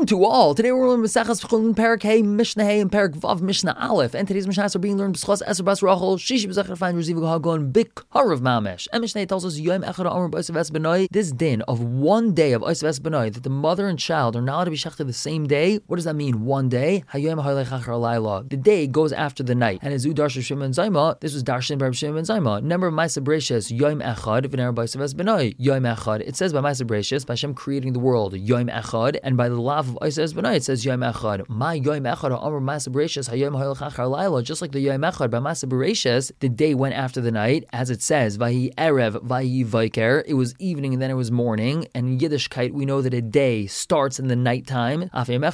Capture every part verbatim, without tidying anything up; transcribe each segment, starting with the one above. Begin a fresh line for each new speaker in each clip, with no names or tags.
to all. Today we're learning Maseches Chulin Parak Hey, Mishnah Hey, and Parak Vav Mishnah Aleph. And today's Mishnahs are being learned B'schos Eser Bas Rachel, Shishi B'Zachar Fain Reziv Hagon Bikarav Mamesh. And Mishnah tells us Yom Echad Amar B'Osav Es Benoi. This din of one day of Osav Es Benoi, that the mother and child are not allowed to be shechted the same day. What does that mean? One day. Hayom Ha'olech Achar Laila. The day goes after the night. And as U Darshan Shimon Zayma, this was Darshan Bar Shimon Zayma. Number of Ma'aseh Bereishis Yom Echad V'Ner B'Osav Es Benoi. Yom Echad. It says by Ma'aseh Bereishis, by Hashem creating the world, Yom Echad, and by the lav of Osav Es Benoi, it says Yom Echad. My Yom Echad Amar Ma'aseh Bereishis Hayom Ha'olech Achar Laila. Just like the Yom Echad by Ma'aseh Bereishis, the day went after the night, as it says Vayi Erev Vayi Vaiker. It was evening and then it was morning. And in Yiddishkeit we know that a day starts in the nighttime. So too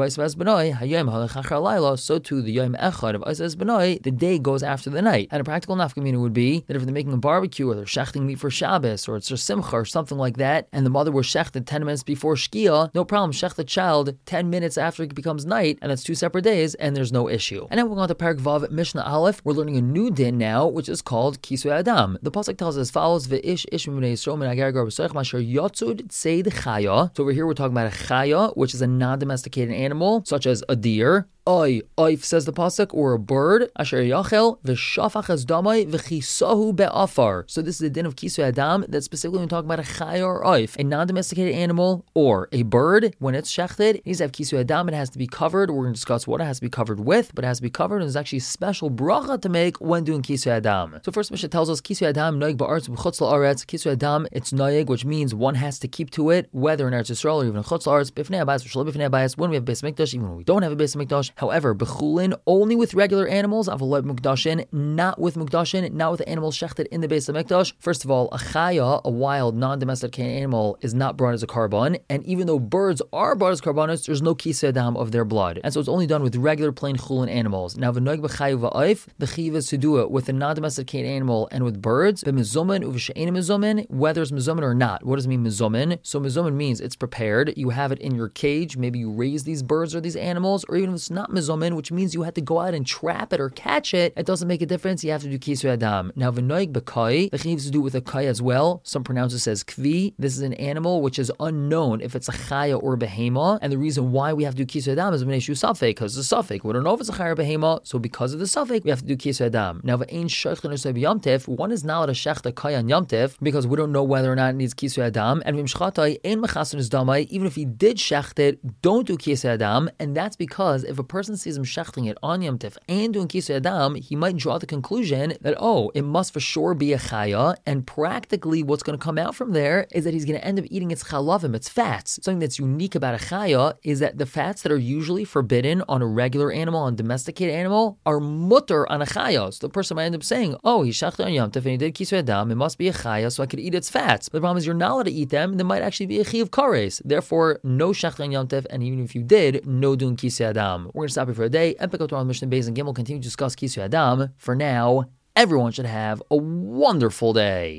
the Yom Echad of Osav Es Benoi, the day goes after the night. And a practical nafkamina would be that if they're making a barbecue or they're shechting meat for Shabbos or it's for Simcha or something like that, and the mother was shechted ten minutes before Shkia, no problem, shech the child ten minutes after it becomes night, and that's two separate days, and there's no issue. And then we're going to Parak Vav Mishnah Aleph. We're learning a new din now, which is called Kisui Adam. The pasuk tells us as follows: Ve'ish ish m'bnei Yisrael min hagar gar b'soich masher yotzud tseid chaya. So over here we're talking about a chaya, which is a non-domesticated animal, such as a deer. Oy, oif says the pasuk, or a bird. Asher yachel v'shafach es damai v'chisahu be'afar. So this is the din of Kisui Adam that specifically when talking about a chaya or oif, a non-domesticated animal or a bird. When it's shechted, it needs to have Kisui Adam. It has to be covered. We're going to discuss what it has to be covered with, but it has to be covered. And there's actually a special bracha to make when doing Kisui Adam. So first Mishnah tells us Kisui Adam noig ba'aretz v'chutz la'aretz. Kisui Adam, it's noig, which means one has to keep to it, whether in Eretz Yisrael or even in chutz la'aretz. B'fnei habayis v'shelo b'fnei habayis. When we have Beis Mikdash, even when we don't have a Beis Mikdash. However, b'chulin, only with regular animals, avaloi mukdashin, not with mukdashin, not with animals shechted in the Beis Hamikdash. First of all, a chaya, a wild, non-domesticated animal, is not brought as a carbon, and even though birds are brought as carbonos, there's no kisei adam of their blood, and so it's only done with regular plain chulin animals. Now, v'noig b'chayu v'oif, the chiv is to do it with a non-domesticated animal and with birds, b'mizumin uv'she'enim mizumin, whether it's mizumin or not. What does it mean mizumin? So mizumin means it's prepared, you have it in your cage, maybe you raise these birds or these animals, or even if it's not mizumin, which means you had to go out and trap it or catch it, it doesn't make a difference, you have to do kisui adam. Now, v'noig b'kai, the chiv is to do it with a kai as well. Some pronounce it as kvi. This is an animal which is unknown if it's a chaya or a behema, and the reason why we have to do kisui adam is v'neishu safek, because it's a safek. We don't know if it's a chaya or behema, so because of the safek, we have to do kisui adam. Now, v'ein sheichlen or yamtiv, one is not allowed to shech the kai on yamtiv, because we don't know whether or not it needs kisui adam, and v'mshchatai ein mechasun is damai, even if he did shecht it, don't do kisui adam, and that's because if a person sees him shechting it on Yom Tif and doing Kisui Adam, he might draw the conclusion that, oh, it must for sure be a chaya, and practically what's going to come out from there is that he's going to end up eating its chalavim, its fats. Something that's unique about a chaya is that the fats that are usually forbidden on a regular animal, on a domesticated animal, are mutter on a chaya. So the person might end up saying, oh, he shechted on Yom Tif and he did Kisui Adam, it must be a chaya, so I could eat its fats. But the problem is you're not allowed to eat them, and there might actually be a chi of kares. Therefore, no shechting on Yom Tif, and even if you did, no doing Kisui Adam. We're going to stop here for a day and pick up tomorrow on Mishnah Beis and Gimel, continue to discuss Kisui Adam. For now, everyone should have a wonderful day.